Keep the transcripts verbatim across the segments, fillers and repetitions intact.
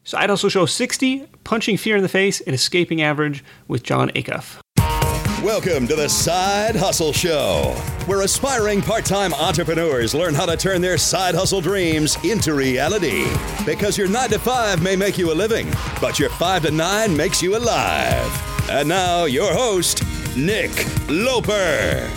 Side Hustle Show sixty, Punching Fear in the Face and Escaping Average with Jon Acuff. Welcome to the Side Hustle Show, where aspiring part-time entrepreneurs learn how to turn their side hustle dreams into reality. Because your nine to five may make you a living, but your five to nine makes you alive. And now, your host, Nick Loper.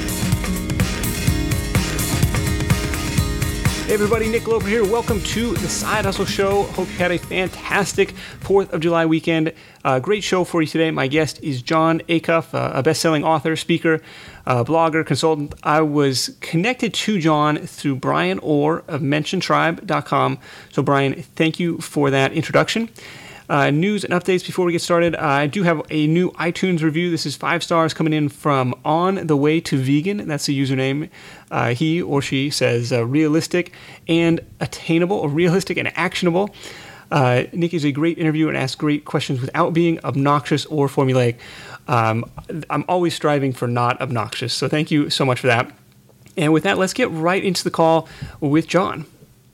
Hey everybody, Nick Loper here. Welcome to the Side Hustle Show. Hope you had a fantastic fourth of July weekend. Uh, great show for you today. My guest is Jon Acuff, uh, a best-selling author, speaker, uh, blogger, consultant. I was connected to Jon through Brian Orr of mention tribe dot com. So Brian, thank you for that introduction. Uh, news and updates before we get started. Uh, I do have a new iTunes review. This is five stars coming in from On the Way to Vegan. That's the username. Uh, he or she says uh, realistic and attainable, or realistic and actionable. Uh, Nick is a great interviewer and asks great questions without being obnoxious or formulaic. Um, I'm always striving for not obnoxious. So thank you so much for that. And with that, let's get right into the call with Jon.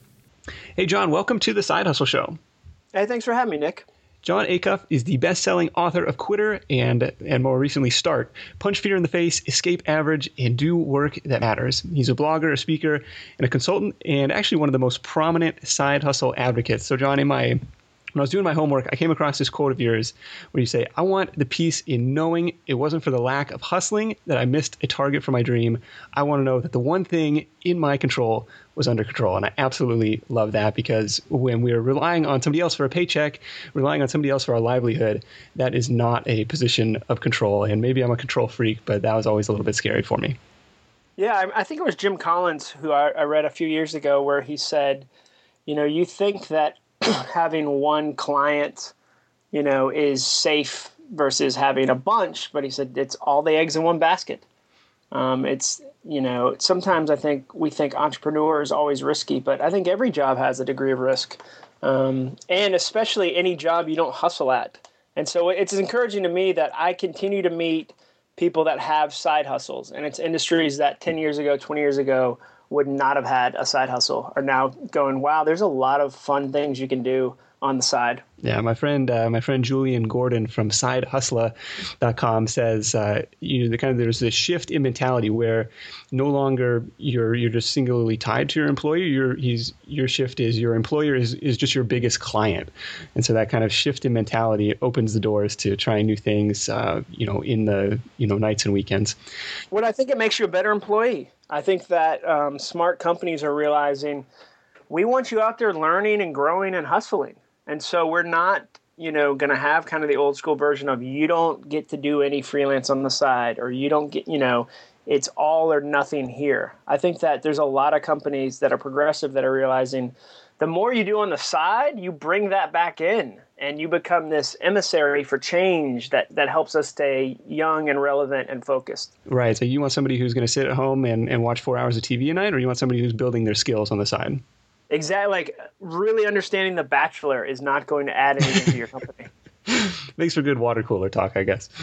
Hey, Jon, welcome to the Side Hustle Show. Hey, thanks for having me, Nick. Jon Acuff is the best-selling author of Quitter and, and more recently, Start, Punch Fear in the Face, Escape Average, and Do Work That Matters. He's a blogger, a speaker, and a consultant, and actually one of the most prominent side hustle advocates. So, Jon, in my when I was doing my homework, I came across this quote of yours where you say, "I want the peace in knowing it wasn't for the lack of hustling that I missed a target for my dream. I want to know that the one thing in my control was under control." And I absolutely love that, because when we're relying on somebody else for a paycheck, relying on somebody else for our livelihood, that is not a position of control. And maybe I'm a control freak, but that was always a little bit scary for me. Yeah, I, I think it was Jim Collins who I, I read a few years ago where he said, you know, you think that having one client, you know, is safe versus having a bunch, but he said it's all the eggs in one basket. Um, it's, you know, sometimes I think we think entrepreneur is always risky, but I think every job has a degree of risk, um, and especially any job you don't hustle at. And so it's encouraging to me that I continue to meet people that have side hustles, and it's industries that ten years ago, twenty years ago would not have had a side hustle are now going, wow, there's a lot of fun things you can do on the side. Yeah, my friend, uh, my friend Julian Gordon from side hustler dot com says, uh, you know, the kind of there's this shift in mentality where no longer you're you're just singularly tied to your employer. Your he's your shift is your employer is is just your biggest client, and so that kind of shift in mentality opens the doors to trying new things. Uh, you know, in the you know nights and weekends. Well, I think it makes you a better employee. I think that um, smart companies are realizing we want you out there learning and growing and hustling. And so we're not, you know, going to have kind of the old school version of you don't get to do any freelance on the side, or you don't get, you know, it's all or nothing here. I think that there's a lot of companies that are progressive that are realizing the more you do on the side, you bring that back in and you become this emissary for change that, that helps us stay young and relevant and focused. Right. So you want somebody who's going to sit at home and, and watch four hours of T V a night, or you want somebody who's building their skills on the side? Exactly. Like really understanding The Bachelor is not going to add anything to your company. Makes for good water cooler talk, I guess.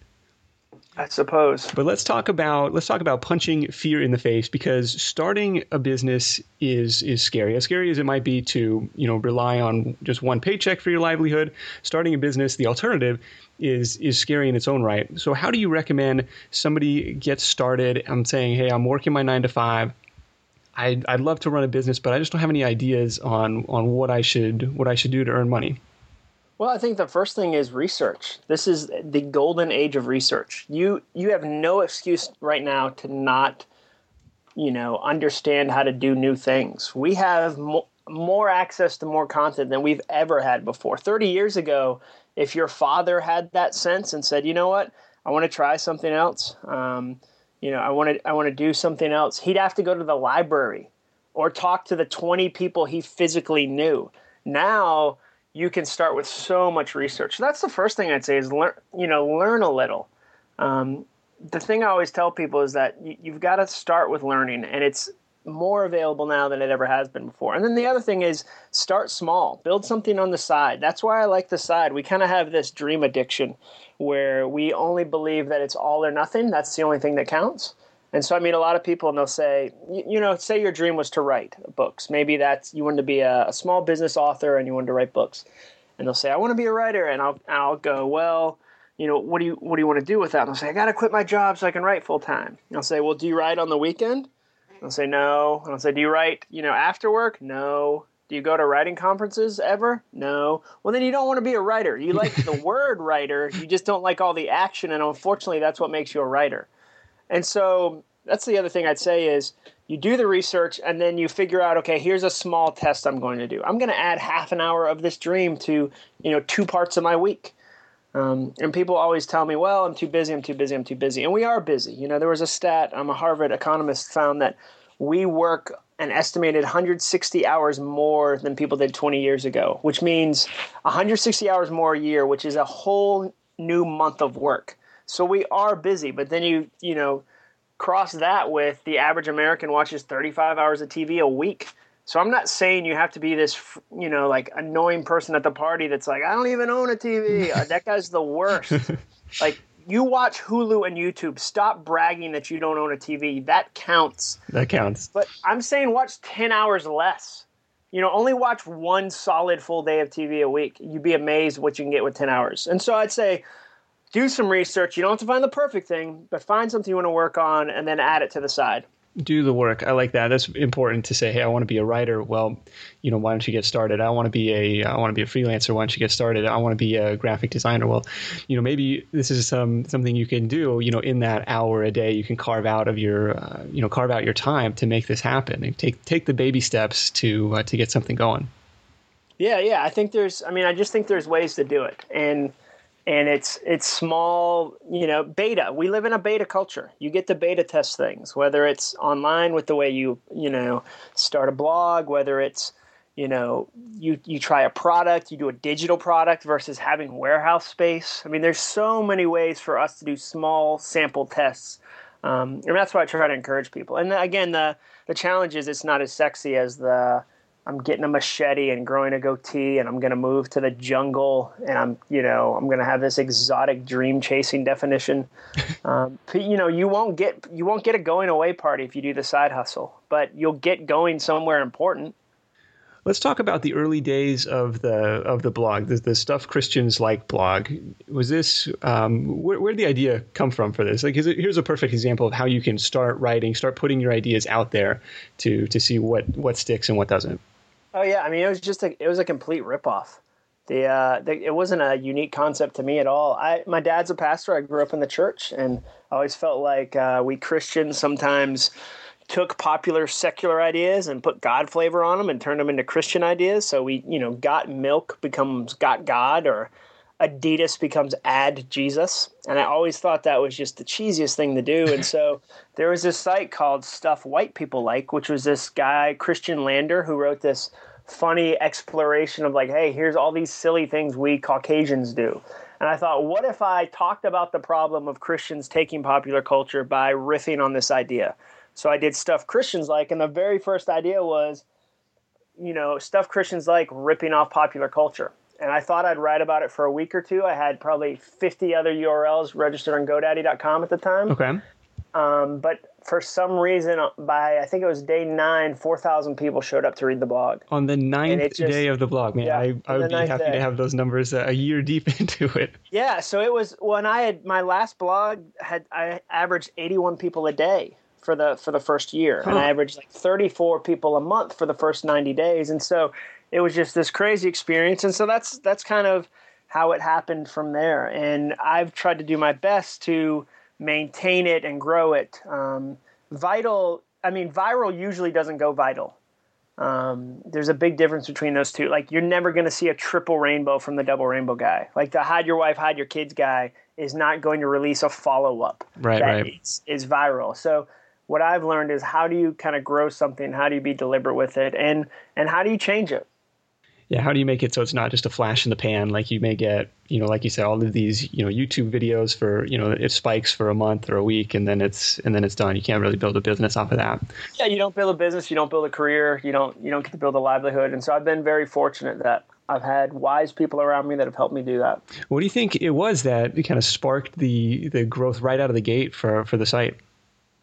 I suppose. But let's talk about let's talk about punching fear in the face, because starting a business is is scary. As scary as it might be to, you know, rely on just one paycheck for your livelihood, starting a business, the alternative is is scary in its own right. So how do you recommend somebody gets started? I'm saying, hey, I'm working my nine to five. I'd, I'd love to run a business, but I just don't have any ideas on on what I should what I should do to earn money. Well, I think the first thing is research. This is the golden age of research. You you have no excuse right now to not, you know, understand how to do new things. We have mo- more access to more content than we've ever had before. thirty years ago, if your father had that sense and said, you know what, I want to try something else, um, you know, I want to I want to do something else, he'd have to go to the library or talk to the twenty people he physically knew. Now you can start with so much research. So that's the first thing I'd say is learn, you know, learn a little. Um, the thing I always tell people is that you, you've got to start with learning, and it's more available now than it ever has been before. And then the other thing is start small, build something on the side. That's why I like the side. We kind of have this dream addiction where we only believe that it's all or nothing. That's the only thing that counts. And so I meet a lot of people, and they'll say, you, you know, say your dream was to write books. Maybe that's you wanted to be a, a small business author and you wanted to write books. And they'll say, I want to be a writer. And I'll I'll go, well, you know, what do you what do you want to do with that? And they'll say, I got to quit my job so I can write full time. And I'll say, well, do you write on the weekend? And I'll say, no. And I'll say, do you write, you know, after work? No. Do you go to writing conferences ever? No. Well, then you don't want to be a writer. You like the word writer. You just don't like all the action. And unfortunately, that's what makes you a writer. And so that's the other thing I'd say is you do the research and then you figure out, okay, here's a small test I'm going to do. I'm going to add half an hour of this dream to, you know, two parts of my week. Um, and people always tell me, well, I'm too busy, I'm too busy, I'm too busy. And we are busy. You know, there was a stat, I'm a Harvard economist, found that we work an estimated one hundred sixty hours more than people did twenty years ago, which means one hundred sixty hours more a year, which is a whole new month of work. So we are busy, but then you, you know, cross that with the average American watches thirty-five hours of T V a week. So I'm not saying you have to be this, you know, like annoying person at the party that's like, I don't even own a T V. Uh, that guy's the worst. Like, you watch Hulu and YouTube. Stop bragging that you don't own a T V. That counts. That counts. But I'm saying watch ten hours less. You know, only watch one solid full day of T V a week. You'd be amazed what you can get with ten hours. And so I'd say, do some research. You don't have to find the perfect thing, but find something you want to work on and then add it to the side. Do the work. I like that. That's important to say, hey, I want to be a writer. Well, you know, why don't you get started? I want to be a, I want to be a freelancer. Why don't you get started? I want to be a graphic designer. Well, you know, maybe this is some, something you can do, you know, in that hour a day, you can carve out of your, uh, you know, carve out your time to make this happen and take, take the baby steps to, uh, to get something going. Yeah. Yeah. I think there's, I mean, I just think there's ways to do it. And, And it's it's small, you know, beta. We live in a beta culture. You get to beta test things, whether it's online with the way you, you know, start a blog, whether it's, you know, you, you try a product, you do a digital product versus having warehouse space. I mean, there's so many ways for us to do small sample tests. Um, and that's why I try to encourage people. And again, the, the challenge is it's not as sexy as the, I'm getting a machete and growing a goatee and I'm going to move to the jungle and I'm, you know, I'm going to have this exotic dream chasing definition. Um, but, you know, you won't get, you won't get a going away party if you do the side hustle, but you'll get going somewhere important. Let's talk about the early days of the of the blog, the, the Stuff Christians Like blog. Was this um, where, where did the idea come from for this? Like, is it, here's a perfect example of how you can start writing, start putting your ideas out there to to see what what sticks and what doesn't. Oh yeah, I mean it was just a it was a complete ripoff. The, uh, the it wasn't a unique concept to me at all. I my dad's a pastor. I grew up in the church, and I always felt like uh, we Christians sometimes took popular secular ideas and put God flavor on them and turned them into Christian ideas. So we, you know, Got Milk becomes Got God, or Adidas becomes Ad Jesus. And I always thought that was just the cheesiest thing to do. And so there was this site called Stuff White People Like, which was this guy, Christian Lander, who wrote this funny exploration of like, hey, here's all these silly things we Caucasians do. And I thought, what if I talked about the problem of Christians taking popular culture by riffing on this idea? So I did Stuff Christians Like, and the very first idea was, you know, Stuff Christians Like ripping off popular culture. And I thought I'd write about it for a week or two. I had probably fifty other U R Ls registered on GoDaddy dot com at the time. Okay. Um, but for some reason, by I think it was day nine, four thousand people showed up to read the blog. On the ninth just, day of the blog, man, yeah, I, I would be happy day. to have those numbers a year deep into it. Yeah, so it was when I had my last blog had I averaged eighty-one people a day for the for the first year, huh. and I averaged like thirty-four people a month for the first ninety days, and so it was just this crazy experience. And so that's that's kind of how it happened from there. And I've tried to do my best to maintain it and grow it. Um, vital, I mean, viral usually doesn't go vital. Um, there's a big difference between those two. Like, you're never going to see a triple rainbow from the double rainbow guy. Like, the hide your wife, hide your kids guy is not going to release a follow-up right, that right. is, is viral. So what I've learned is how do you kind of grow something? How do you be deliberate with it? And, and how do you change it? Yeah, how do you make it so it's not just a flash in the pan? Like, you may get, you know, like you said, all of these, you know, YouTube videos for, you know, it spikes for a month or a week, and then it's and then it's done. You can't really build a business off of that. Yeah, you don't build a business, you don't build a career, you don't you don't get to build a livelihood. And so I've been very fortunate that I've had wise people around me that have helped me do that. What do you think it was that kind of sparked the the growth right out of the gate for for the site?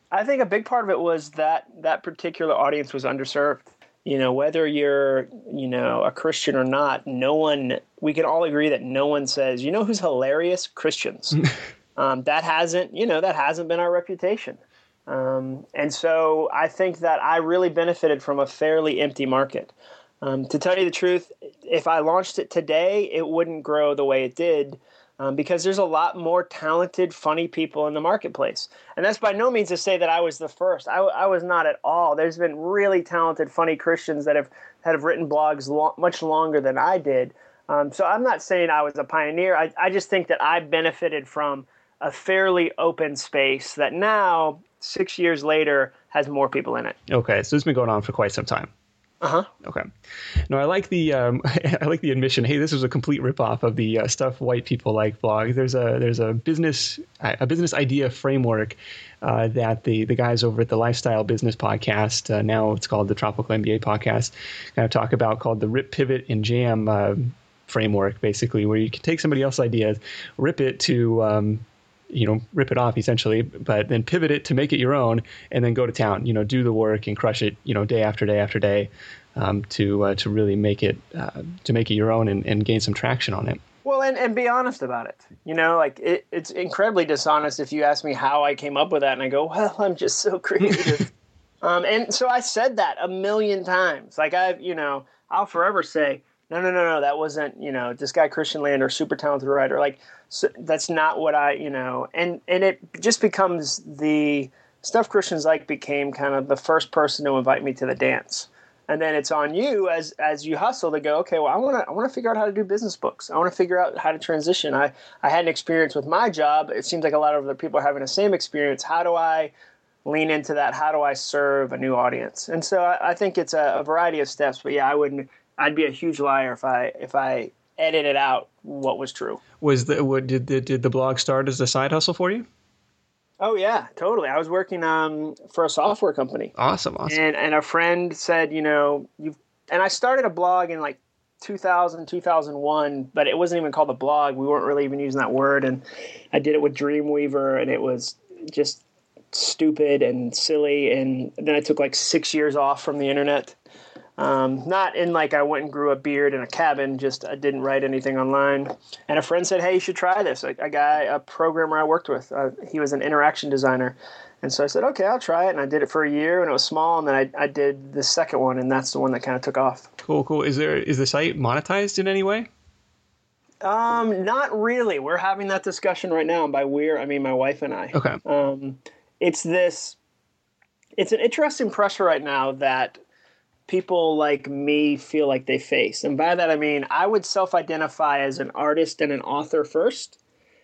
I think a big part of it was that that particular audience was underserved. You know, whether you're, you know, a Christian or not, no one, we can all agree that no one says, you know who's hilarious? Christians. um, that hasn't, you know, that hasn't been our reputation. Um, and so I think that I really benefited from a fairly empty market. Um, to tell you the truth, if I launched it today, it wouldn't grow the way it did. Um, because there's a lot more talented, funny people in the marketplace. And that's by no means to say that I was the first. I, I was not at all. There's been really talented, funny Christians that have, that have written blogs lo- much longer than I did. Um, so I'm not saying I was a pioneer. I, I just think that I benefited from a fairly open space that now, six years later, has more people in it. Okay, so it's been going on for quite some time. Uh-huh. Okay. No, I like the um, I like the admission. Hey, this was a complete ripoff of the uh, Stuff White People Like blog. There's a there's a business a business idea framework uh, that the the guys over at the Lifestyle Business Podcast, uh, now it's called the Tropical M B A Podcast, kind of talk about, called the Rip, Pivot, and Jam uh, framework, basically, where you can take somebody else's ideas, rip it to um, you know, rip it off essentially, but then pivot it to make it your own, and then go to town, you know, do the work and crush it, you know, day after day after day, um, to uh, to really make it uh, to make it your own and, and gain some traction on it. Well, and, and be honest about it. You know, like it, it's incredibly dishonest if you ask me how I came up with that, and I go, well, I'm just so creative. um, and so I said that a million times. Like I've, you know, I'll forever say, no, no, no, no, that wasn't, you know, this guy Christian Lander, super talented writer. Like, so that's not what I, you know, and, and it just becomes the Stuff Christians Like became kind of the first person to invite me to the dance. And then it's on you as as you hustle to go, okay, well, I want to I want to figure out how to do business books. I want to figure out how to transition. I, I had an experience with my job. It seems like a lot of other people are having the same experience. How do I lean into that? How do I serve a new audience? And so I, I think it's a, a variety of steps. But yeah, I wouldn't. I'd be a huge liar if I if I edited out what was true. Was the what did the, did the blog start as a side hustle for you? Oh yeah, totally. I was working um, for a software company. Awesome, awesome. And and a friend said, you know, you and I started a blog in like two thousand, two thousand one, but it wasn't even called a blog. We weren't really even using that word. And I did it with Dreamweaver, and it was just stupid and silly. And then I took like six years off from the internet. Um, not in like I went and grew a beard in a cabin, just I didn't write anything online. And a friend said, hey, you should try this. A, a guy, a programmer I worked with, uh, he was an interaction designer. And so I said, okay, I'll try it. And I did it for a year, and it was small. And then I, I did the second one, and that's the one that kind of took off. Cool, cool. Is there is the site monetized in any way? Um, not really. We're having that discussion right now. And by we're, I mean my wife and I. Okay. Um, it's this, it's an interesting pressure right now that people like me feel like they face. And by that, I mean, I would self-identify as an artist and an author first.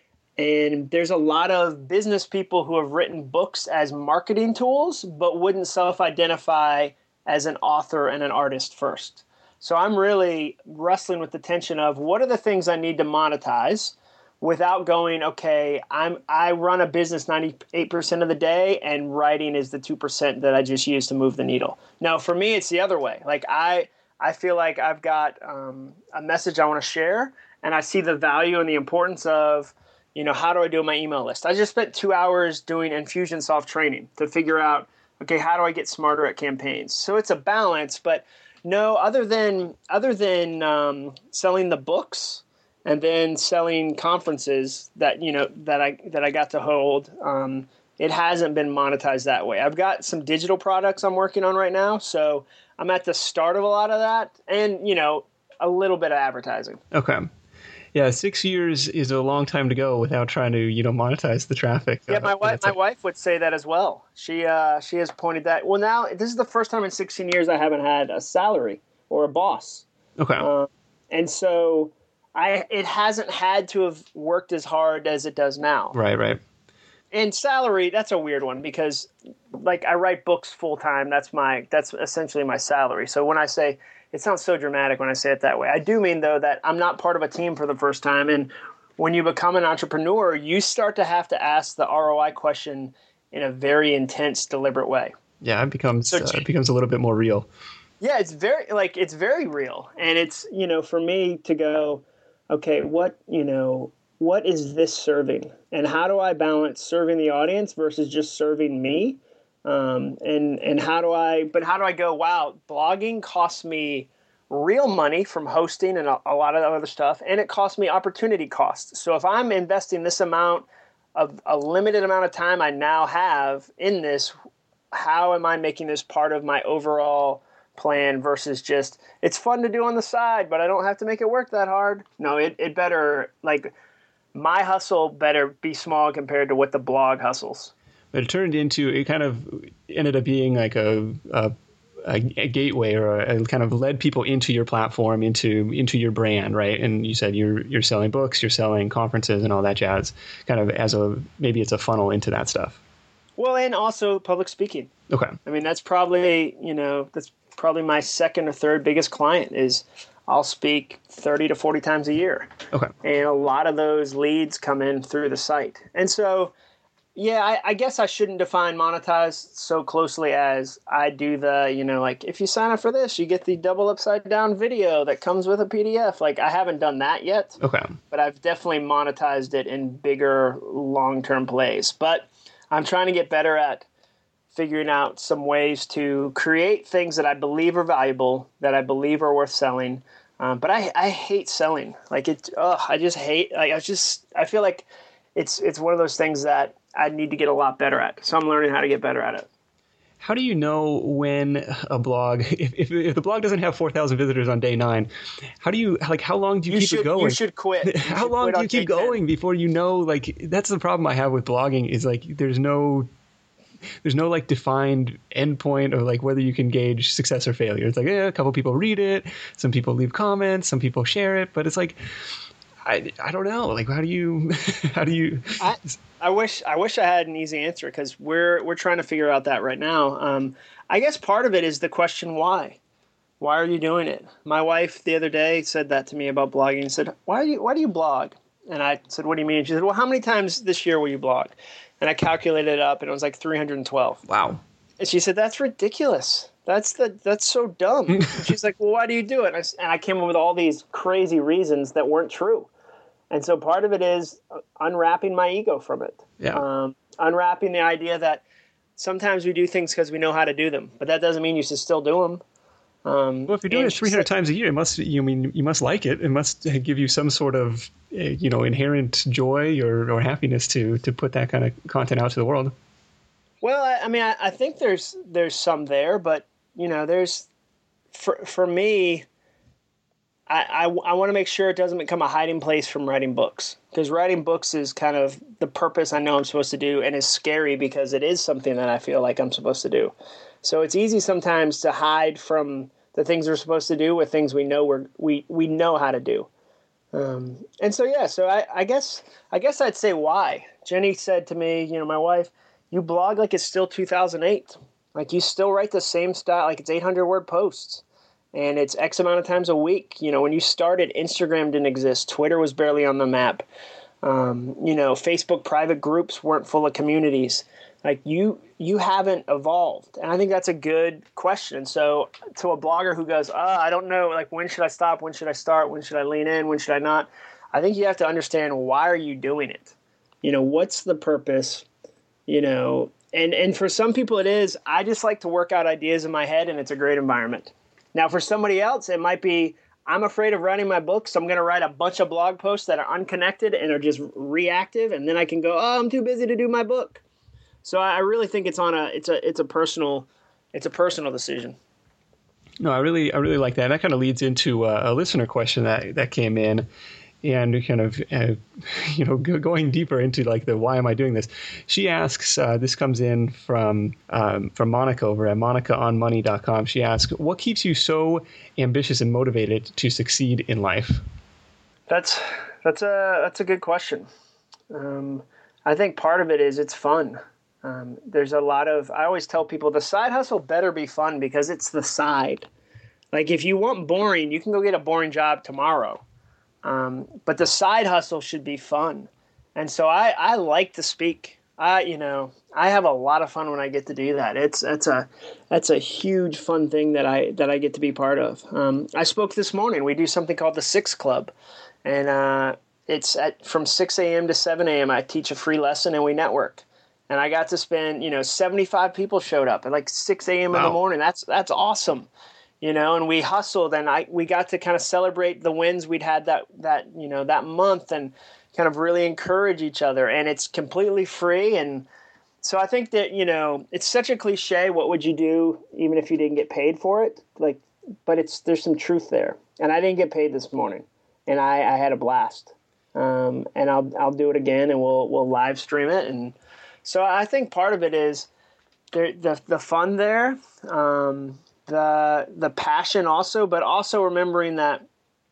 And there's a lot of business people who have written books as marketing tools, but wouldn't self-identify as an author and an artist first. So I'm really wrestling with the tension of what are the things I need to monetize without going, okay, I'm I run a business ninety-eight percent of the day, and writing is the two percent that I just use to move the needle. Now, for me, it's the other way. Like I, I feel like I've got um, a message I want to share, and I see the value and the importance of, you know, how do I do my email list? I just spent two hours doing Infusionsoft training to figure out, okay, how do I get smarter at campaigns? So it's a balance, but no, other than other than um, selling the books and then selling conferences that, you know, that I that I got to hold, um, it hasn't been monetized that way. I've got some digital products I'm working on right now, so I'm at the start of a lot of that, and, you know, a little bit of advertising. Okay. Yeah, six years is a long time to go without trying to, you know, monetize the traffic. Yeah, my uh, wife, my a- wife would say that as well. She uh, she has pointed that. Well, now this is the first time in sixteen years I haven't had a salary or a boss. Okay. Uh, and so I it hasn't had to have worked as hard as it does now. Right, right. And salary, that's a weird one because, like, I write books full time. That's my that's essentially my salary. So when I say, it sounds so dramatic when I say it that way. I do mean, though, that I'm not part of a team for the first time. And when you become an entrepreneur, you start to have to ask the R O I question in a very intense, deliberate way. Yeah, it becomes So- uh, it becomes a little bit more real. Yeah, it's very like it's very real, and it's, you know, for me to go, okay, what you know, what is this serving, and how do I balance serving the audience versus just serving me? Um, and, and how do I, but how do I go, wow, blogging costs me real money from hosting and a, a lot of other stuff, and it costs me opportunity costs. So if I'm investing this amount of a limited amount of time I now have in this, how am I making this part of my overall plan versus just, it's fun to do on the side, but I don't have to make it work that hard? No, it, it better, like, my hustle better be small compared to what the blog hustles. But it turned into, it kind of ended up being like a, a, a gateway, or a, a kind of led people into your platform, into into your brand, right? And you said you're you're selling books, you're selling conferences and all that jazz, kind of as a, maybe it's a funnel into that stuff. Well, and also public speaking. Okay. I mean, that's probably, you know, that's probably my second or third biggest client is I'll speak thirty to forty times a year. Okay. And a lot of those leads come in through the site. And so, yeah, I, I guess I shouldn't define monetize so closely as I do the, you know, like if you sign up for this, you get the double upside down video that comes with a P D F. Like I haven't done that yet. Okay. But I've definitely monetized it in bigger long-term plays. But I'm trying to get better at figuring out some ways to create things that I believe are valuable, that I believe are worth selling. Um, but I, I hate selling. Like it, ugh, I just hate, like I just, I feel like it's, it's one of those things that I need to get a lot better at. So I'm learning how to get better at it. How do you know when a blog, if, if, if the blog doesn't have four thousand visitors on day nine, how do you, like, how long do you, you keep should, it going? You should quit. You how should long quit do you keep going ten. Before you know, like, that's the problem I have with blogging is like, there's no, there's no like defined endpoint of like whether you can gauge success or failure. It's like, yeah, a couple people read it. Some people leave comments, some people share it, but it's like, I, I don't know. Like, how do you, how do you, I, I wish, I wish I had an easy answer because we're, we're trying to figure out that right now. Um, I guess part of it is the question, why? Why are you doing it? My wife the other day said that to me about blogging and said, why do you, why do you blog? And I said, what do you mean? She said, well, how many times this year will you blog? And I calculated it up and it was like three hundred twelve. Wow. And she said, that's ridiculous. That's the, that's so dumb. And she's like, well, why do you do it? And I, and I came up with all these crazy reasons that weren't true. And so part of it is unwrapping my ego from it. Yeah. Um, unwrapping the idea that sometimes we do things because we know how to do them, but that doesn't mean you should still do them. Um, well, if you're doing it three hundred times a year, it must, you mean, you must like it. It must give you some sort of, you know, inherent joy or, or happiness to, to put that kind of content out to the world. Well, I, I mean, I, I think there's, there's some there, but you know, there's, for, for me, I, I, I want to make sure it doesn't become a hiding place from writing books, because writing books is kind of the purpose I know I'm supposed to do, and is scary because it is something that I feel like I'm supposed to do. So it's easy sometimes to hide from the things we're supposed to do with things we know we're, we we know how to do. Um, and so yeah, so I, I guess I guess I'd say why. Jenny said to me, you know, my wife, you blog like it's still two thousand eight, like you still write the same style, like it's eight hundred word posts. And it's X amount of times a week. You know, when you started, Instagram didn't exist. Twitter was barely on the map. Um, you know, Facebook private groups weren't full of communities. Like you, you haven't evolved. And I think that's a good question. So to a blogger who goes, oh, I don't know, like when should I stop? When should I start? When should I lean in? When should I not? I think you have to understand, why are you doing it? You know, what's the purpose? You know, and, and for some people it is, I just like to work out ideas in my head and it's a great environment. Now, for somebody else, it might be, I'm afraid of writing my book, so I'm going to write a bunch of blog posts that are unconnected and are just reactive, and then I can go, oh, I'm too busy to do my book. So I really think it's on a, it's a, it's a personal, it's a personal decision. No, I really, I really like that. And that kind of leads into a, a listener question that that came in, and kind of, uh, you know, go, going deeper into like the why am I doing this? She asks, uh, this comes in from um, from Monica over at monica on money dot com. She asks, what keeps you so ambitious and motivated to succeed in life? That's that's a that's a good question. Um, I think part of it is it's fun. Um, there's a lot of, I always tell people the side hustle better be fun because it's the side. Like if you want boring, you can go get a boring job tomorrow. Um, but the side hustle should be fun. And so I, I like to speak. I, you know, I have a lot of fun when I get to do that. It's, that's a, that's a huge fun thing that I, that I get to be part of. Um, I spoke this morning. We do something called the Six Club, and, uh, it's at, from six a.m. to seven a.m. I teach a free lesson and we network. And I got to spend, you know, seventy-five people showed up at like six a.m. Wow. in the morning. That's that's awesome, you know. And we hustled, and I we got to kind of celebrate the wins we'd had that that you know that month, and kind of really encourage each other. And it's completely free. And so I think that, you know, it's such a cliche. What would you do even if you didn't get paid for it? Like, but it's there's some truth there. And I didn't get paid this morning, and I, I had a blast. Um, and I'll I'll do it again, and we'll we'll live stream it. And so I think part of it is the the, the fun there, um, the the passion also, but also remembering that,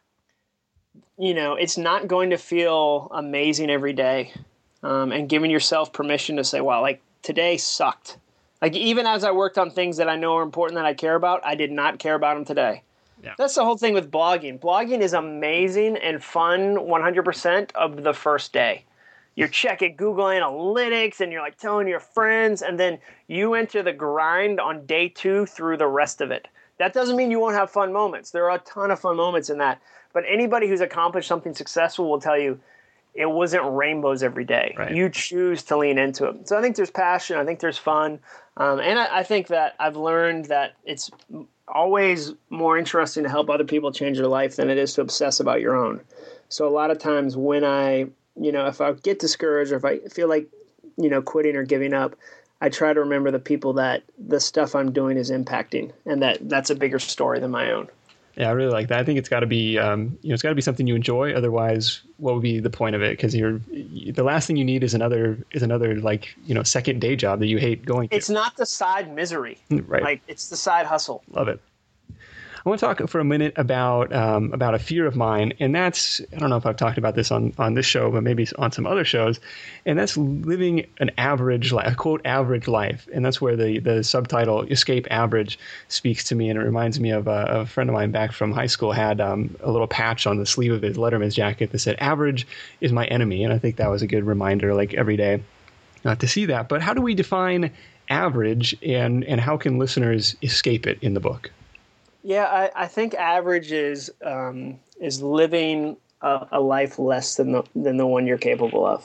you know, it's not going to feel amazing every day, um, and giving yourself permission to say, wow, like today sucked. Like even as I worked on things that I know are important that I care about, I did not care about them today. Yeah. That's the whole thing with blogging. Blogging is amazing and fun one hundred percent of the first day. You're checking Google Analytics and you're like telling your friends, and then you enter the grind on day two through the rest of it. That doesn't mean you won't have fun moments. There are a ton of fun moments in that. But anybody who's accomplished something successful will tell you it wasn't rainbows every day. Right. You choose to lean into it. So I think there's passion. I think there's fun. Um, and I, I think that I've learned that it's always more interesting to help other people change their life than it is to obsess about your own. So a lot of times when I, you know, if I get discouraged or if I feel like, you know, quitting or giving up, I try to remember the people that the stuff I'm doing is impacting, and that that's a bigger story than my own. Yeah, I really like that. I think it's got to be, um, you know, it's got to be something you enjoy. Otherwise, what would be the point of it? Because you're, the last thing you need is another, is another like, you know, second day job that you hate going to. It's not the side misery, right? Like it's the side hustle. Love it. I want to talk for a minute about um, about a fear of mine, and that's, I don't know if I've talked about this on, on this show, but maybe on some other shows, and that's living an average life, a quote, average life. And that's where the, the subtitle, Escape Average, speaks to me, and it reminds me of a, a friend of mine back from high school had um, a little patch on the sleeve of his Letterman's jacket that said, "Average is my enemy," and I think that was a good reminder, like every day, uh, to see that. But how do we define average, and, and how can listeners escape it in the book? Yeah, I, I think average is um, is living a, a life less than the than the one you're capable of,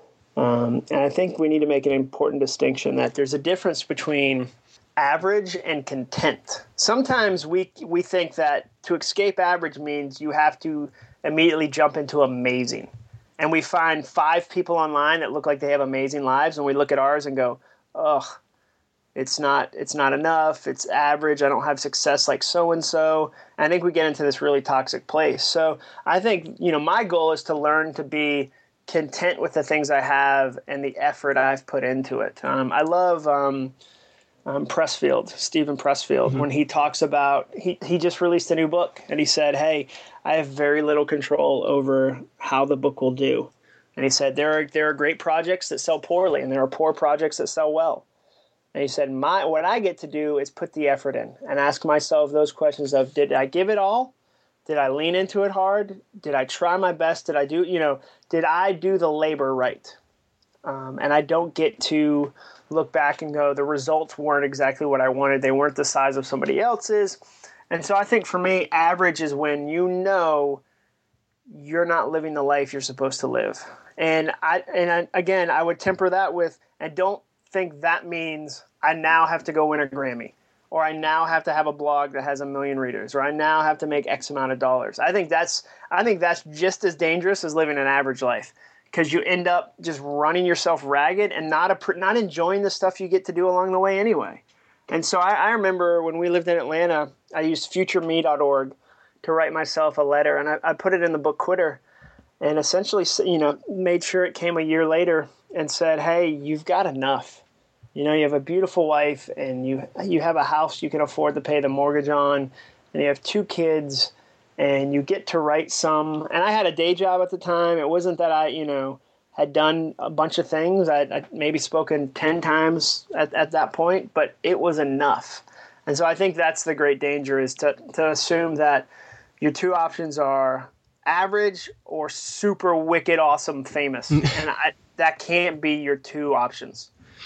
um, and I think we need to make an important distinction that there's a difference between average and content. Sometimes we we think that to escape average means you have to immediately jump into amazing, and we find five people online that look like they have amazing lives, and we look at ours and go, ugh. It's not it's not enough. It's average. I don't have success like so-and-so. And I think we get into this really toxic place. So I think, you know, my goal is to learn to be content with the things I have and the effort I've put into it. Um, I love um, um, Pressfield, Stephen Pressfield, mm-hmm. when he talks about, he, he just released a new book. And he said, hey, I have very little control over how the book will do. And he said, there are, there are great projects that sell poorly, and there are poor projects that sell well. And he said, "My what I get to do is put the effort in and ask myself those questions of, did I give it all? Did I lean into it hard? Did I try my best? Did I do, you know, did I do the labor right?" Um, and I don't get to look back and go, the results weren't exactly what I wanted. They weren't the size of somebody else's. And so I think for me, average is when you know you're not living the life you're supposed to live. And I, and I, again, I would temper that with, and don't think that means I now have to go win a Grammy, or I now have to have a blog that has a million readers, or I now have to make X amount of dollars. I think that's I think that's just as dangerous as living an average life, because you end up just running yourself ragged and not a, not enjoying the stuff you get to do along the way anyway. And so I, I remember when we lived in Atlanta, I used future me dot org to write myself a letter, and I, I put it in the book Quitter, and essentially, you know, made sure it came a year later and said, hey, you've got enough. You know, you have a beautiful wife, and you you have a house you can afford to pay the mortgage on, and you have two kids, and you get to write some. And I had a day job at the time. It wasn't that I, you know, had done a bunch of things. I I'd maybe spoken ten times at, at that point, but it was enough. And so I think that's the great danger, is to, to assume that your two options are average or super wicked awesome famous. And I, that can't be your two options.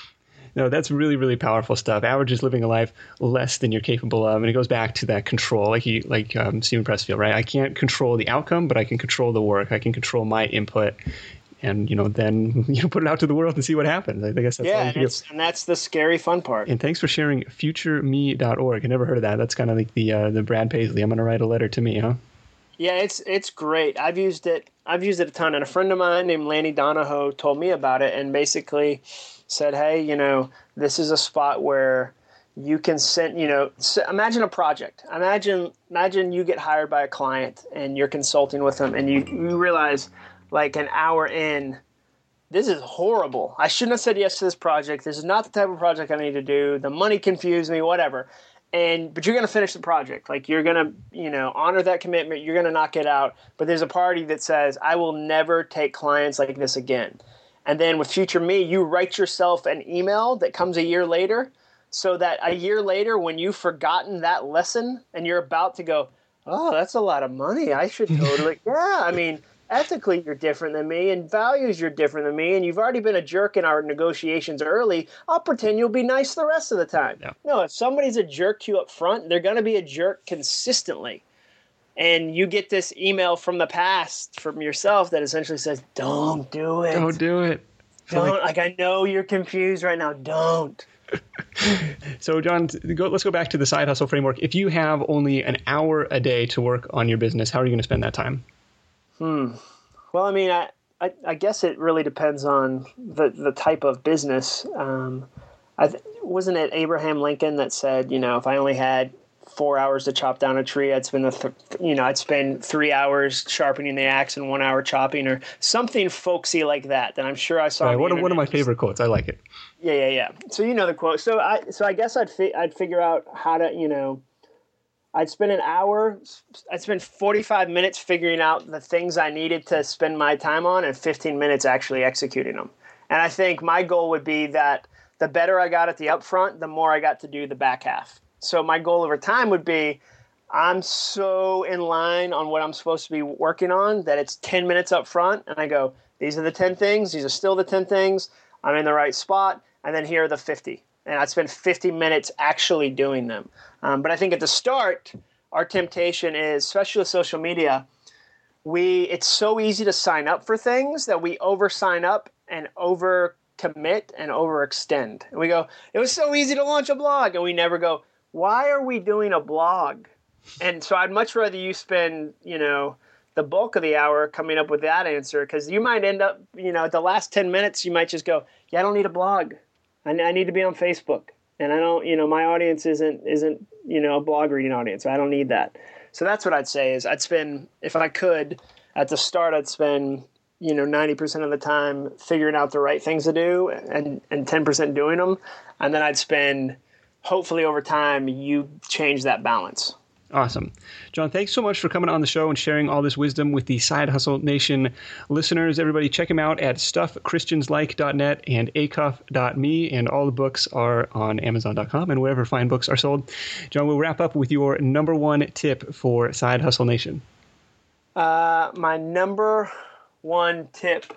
No, that's really, really powerful stuff. Average is living a life less than you're capable of. And it goes back to that control, like he, like um, Stephen Pressfield, right? I can't control the outcome, but I can control the work. I can control my input. and you know then you know put it out to the world and see what happens. I guess that's yeah, all you and, can it's, and that's the scary fun part. And thanks for sharing future me dot org. I never heard of that. That's kind of like the uh, the Brad Paisley. I'm going to write a letter to me, huh? Yeah, it's it's great. I've used it. I've used it a ton. And a friend of mine named Lanny Donahoe told me about it and basically said, "Hey, you know, this is a spot where you can send. You know, imagine a project. Imagine imagine you get hired by a client and you're consulting with them, and you you realize, like an hour in, this is horrible. I shouldn't have said yes to this project. This is not the type of project I need to do. The money confused me. Whatever." And but you're going to finish the project. Like you're going to, you know, honor that commitment. You're going to knock it out. But there's a party that says, I will never take clients like this again. And then with Future Me, you write yourself an email that comes a year later so that a year later when you've forgotten that lesson and you're about to go, oh, that's a lot of money. I should totally, yeah, I mean, ethically you're different than me and values you're different than me and you've already been a jerk in our negotiations early. I'll pretend you'll be nice the rest of the time. Yeah. No, if somebody's a jerk to you up front, they're going to be a jerk consistently. And you get this email from the past from yourself that essentially says, don't do it. Don't do it. Don't. Like, like I know you're confused right now. Don't. So, John, go, let's go back to the side hustle framework. If you have only an hour a day to work on your business, how are you going to spend that time? Hmm. Well, I mean, I, I, I guess it really depends on the, the type of business. Um, I th- wasn't it Abraham Lincoln that said, you know, if I only had four hours to chop down a tree, I'd spend, a th- you know, I'd spend three hours sharpening the axe and one hour chopping, or something folksy like that. That I'm sure I saw. Right, one of one of my favorite quotes. I like it. Yeah, yeah, yeah. So you know the quote. So I, so I guess I'd fi- I'd figure out how to, you know. I'd spend an hour, I'd spend forty-five minutes figuring out the things I needed to spend my time on and fifteen minutes actually executing them. And I think my goal would be that the better I got at the upfront, the more I got to do the back half. So my goal over time would be I'm so in line on what I'm supposed to be working on that it's ten minutes up front and I go, these are the ten things, these are still the ten things, I'm in the right spot, and then here are the fifty. And I'd spend fifty minutes actually doing them. Um, but I think at the start, our temptation is, especially with social media, we it's so easy to sign up for things that we over sign up and over commit and overextend. And we go, it was so easy to launch a blog. And we never go, why are we doing a blog? And so I'd much rather you spend, you know, the bulk of the hour coming up with that answer, because you might end up, you know, at the last ten minutes, you might just go, yeah, I don't need a blog. I, I need to be on Facebook. And I don't, you know, my audience isn't, isn't, you know, a blog reading audience. I don't need that. So that's what I'd say is I'd spend, if I could, at the start, I'd spend, you know, ninety percent of the time figuring out the right things to do and, and ten percent doing them. And then I'd spend, hopefully over time, you change that balance. Awesome. John, thanks so much for coming on the show and sharing all this wisdom with the Side Hustle Nation listeners. Everybody, check him out at stuff christians like dot net and acuff dot me, and all the books are on amazon dot com and wherever fine books are sold. John, we'll wrap up with your number one tip for Side Hustle Nation. Uh, my number one tip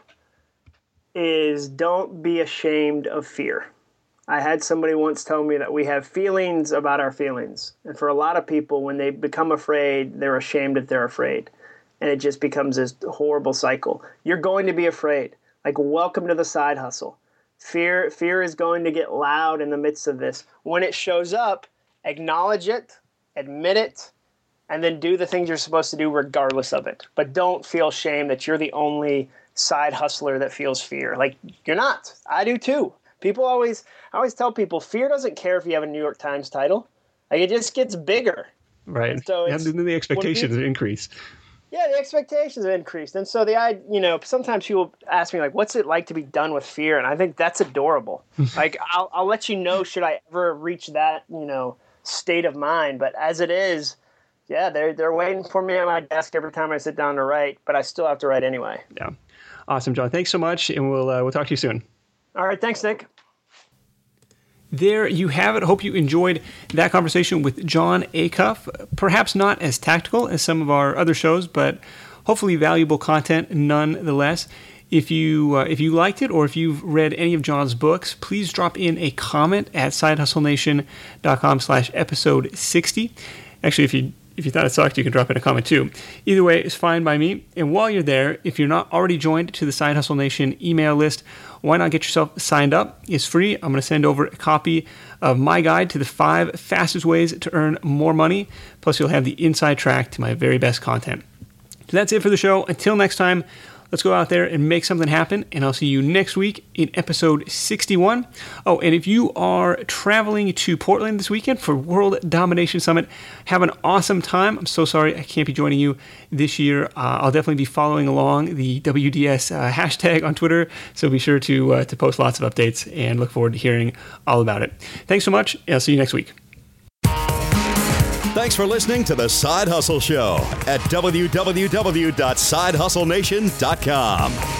is don't be ashamed of fear. I had somebody once tell me that we have feelings about our feelings. And for a lot of people, when they become afraid, they're ashamed that they're afraid. And it just becomes this horrible cycle. You're going to be afraid. Like, welcome to the side hustle. Fear, fear is going to get loud in the midst of this. When it shows up, acknowledge it, admit it, and then do the things you're supposed to do regardless of it. But don't feel shame that you're the only side hustler that feels fear. Like, you're not. I do too. People always, I always tell people, fear doesn't care if you have a New York Times title. Like, it just gets bigger. Right. And so it's, and the expectations people, increase. Yeah, the expectations have increased. And so the, I, you know, sometimes people ask me, like, what's it like to be done with fear? And I think that's adorable. Like, I'll, I'll let you know should I ever reach that, you know, state of mind. But as it is, yeah, they're, they're waiting for me at my desk every time I sit down to write, but I still have to write anyway. Yeah. Awesome, John. Thanks so much. And we'll, uh, we'll talk to you soon. All right. Thanks, Nick. There you have it. Hope you enjoyed that conversation with John Acuff. Perhaps not as tactical as some of our other shows, but hopefully valuable content nonetheless. If you uh, if you liked it, or if you've read any of John's books, please drop in a comment at sidehustlenation dot com slash episode sixty. Actually, if you If you thought it sucked, you can drop in a comment too. Either way, it's fine by me. And while you're there, if you're not already joined to the Side Hustle Nation email list, why not get yourself signed up? It's free. I'm going to send over a copy of my guide to the five fastest ways to earn more money. Plus, you'll have the inside track to my very best content. So that's it for the show. Until next time, let's go out there and make something happen, and I'll see you next week in episode sixty-one. Oh, and if you are traveling to Portland this weekend for World Domination Summit, have an awesome time. I'm so sorry I can't be joining you this year. Uh, I'll definitely be following along the W D S uh, hashtag on Twitter, so be sure to uh, to post lots of updates and look forward to hearing all about it. Thanks so much, and I'll see you next week. Thanks for listening to The Side Hustle Show at w w w dot side hustle nation dot com.